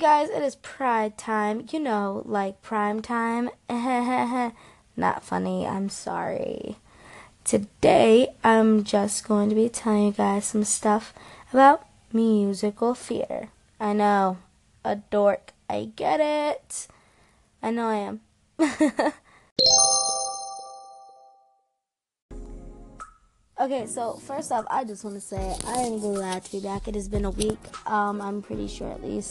guys, it is Pride time. You know, like prime time. Not funny, I'm sorry. Today, I'm just going to be telling you guys some stuff about musical theater. I know, a dork. I get it. I know I am. Okay, so first off, I just want to say I am glad to be back. It has been a week, I'm pretty sure at least.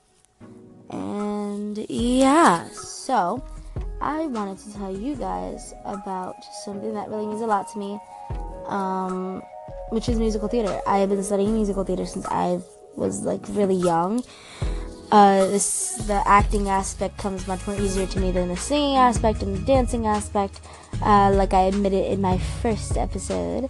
And yeah, so I wanted to tell you guys about something that really means a lot to me, which is musical theater. I have been studying musical theater since I was really young. The acting aspect comes much more easier to me than the singing aspect and the dancing aspect, like I admitted in my first episode.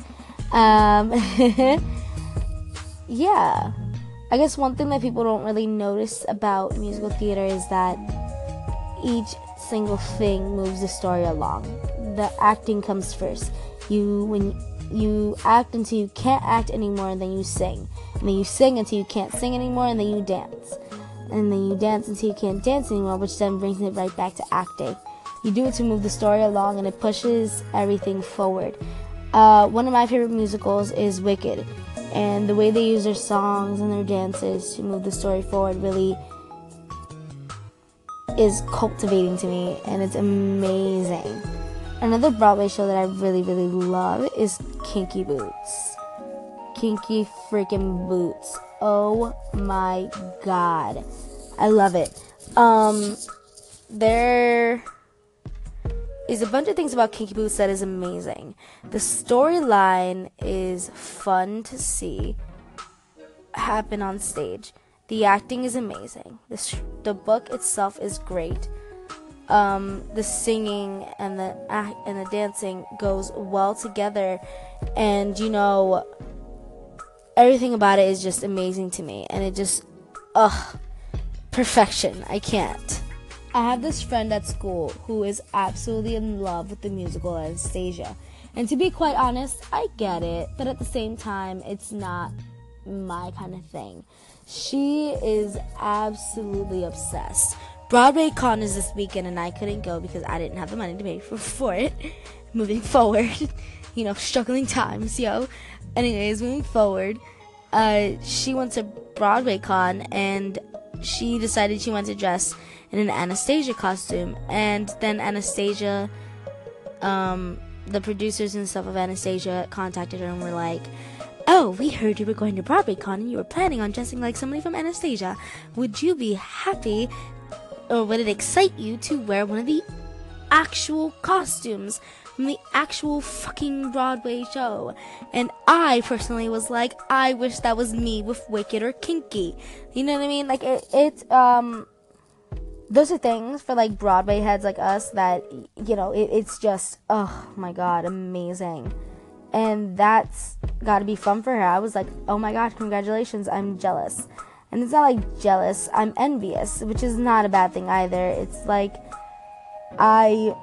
Yeah. I guess one thing that people don't really notice about musical theater is that each single thing moves the story along. The acting comes first. When you act until you can't act anymore, and then you sing. And then you sing until you can't sing anymore, and then you dance. And then you dance until you can't dance anymore, which then brings it right back to acting. You do it to move the story along, and it pushes everything forward. One of my favorite musicals is Wicked. And the way they use their songs and their dances to move the story forward really is cultivating to me, and it's amazing. Another Broadway show that I really, really love is Kinky Boots. Kinky freaking Boots. Oh my god. I love it. There is a bunch of things about Kinky Boots that is amazing. The storyline is fun to see happen on stage. The acting is amazing. The book itself is great. The singing and the dancing goes well together, and everything about it is just amazing to me, and it just perfection. I can't. I have this friend at school who is absolutely in love with the musical Anastasia. And to be quite honest, I get it, but at the same time, it's not my kind of thing. She is absolutely obsessed. Broadway Con is this weekend, and I couldn't go because I didn't have the money to pay for it. Moving forward, struggling times, yo. Anyways, moving forward, she went to Broadway Con, and she decided she wanted to dress in an Anastasia costume. And then Anastasia, the producers and stuff of Anastasia contacted her and were like, "Oh, we heard you were going to Broadway Con and you were planning on dressing like somebody from Anastasia. Would you be happy, or would it excite you to wear one of the actual costumes from the actual fucking Broadway show?" And I personally was like, I wish that was me with Wicked or Kinky. You know what I mean? Those are things for Broadway heads like us that, it's just, oh my god, amazing. And that's gotta be fun for her. I was like, oh my god, congratulations, I'm jealous. And it's not jealous, I'm envious, which is not a bad thing either. It's I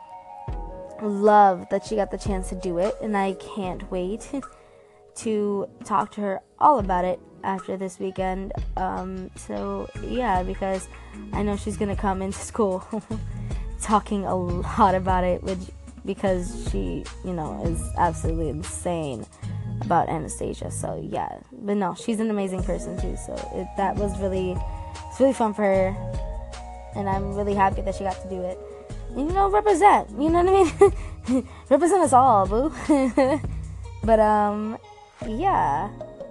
love that she got the chance to do it, and I can't wait to talk to her all about it after this weekend. So yeah, because I know she's gonna come into school talking a lot about it, because she, is absolutely insane about Anastasia. So yeah, but no, she's an amazing person too. So it's really fun for her, and I'm really happy that she got to do it. And, represent. You know what I mean? Represent us all, boo. But yeah.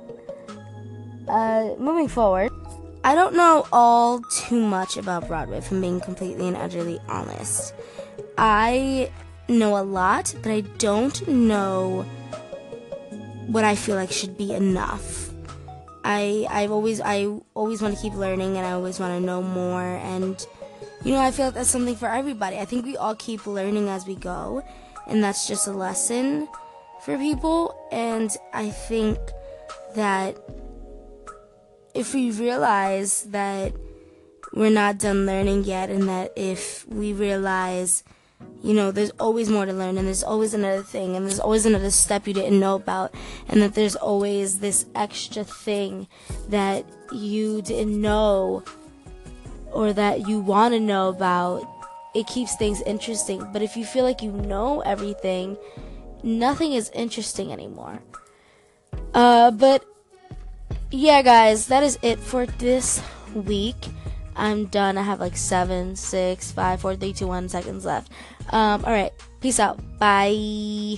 Moving forward, I don't know all too much about Broadway, if I'm being completely and utterly honest. I know a lot, but I don't know what I feel like should be enough. I always want to keep learning, and I always want to know more, and I feel like that's something for everybody. I think we all keep learning as we go, and that's just a lesson for people. And I think that if we realize that we're not done learning yet, and that if we realize, there's always more to learn, and there's always another thing, and there's always another step you didn't know about, and that there's always this extra thing that you didn't know or that you want to know about, it keeps things interesting. But if you feel like you know everything, nothing is interesting anymore. But yeah, guys, that is it for this week. I'm done. I have like 7, 6, 5, 4, 3, 2, 1 seconds left. Alright, peace out. Bye.